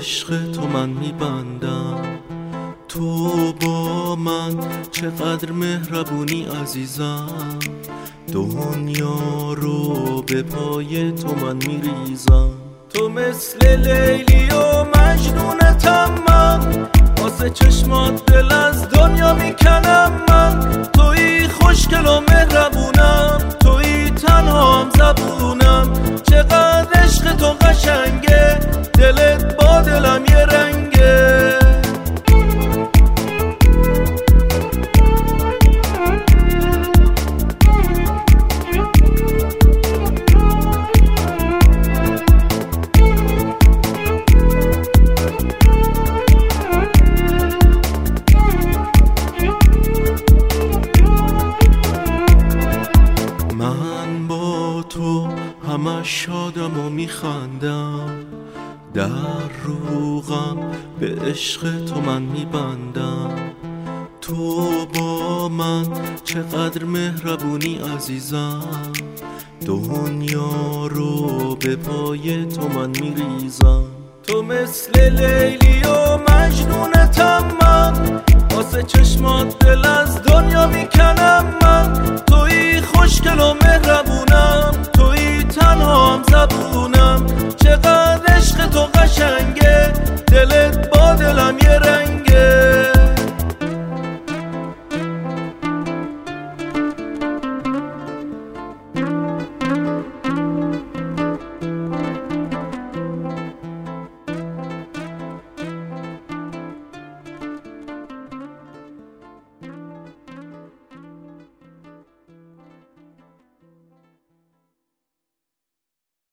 عشق تو من میبندم. تو با من چقدر مهربونی عزیزم، دنیا رو به پای تو من میریزم. تو مثل لیلی و مجنونتم من، واسه چشمات دل از دنیا میکنم من. تویی خوشگل و مهربونم، تویی تنها هم زبونم. چقدر عشق تو قشنگه، دلت با دلم یه رنگه. من با تو همش شادم و میخندم، در روغم به عشق تو من میبندم. تو با من چقدر مهربونی عزیزم، دنیا رو به پای تو من میریزم. تو مثل لیلی و مجنونتم من، واسه چشمات دل از دنیا میکنم من. تویی خوشگل و مهربونم، تویی تنها هم زبونم. چقدر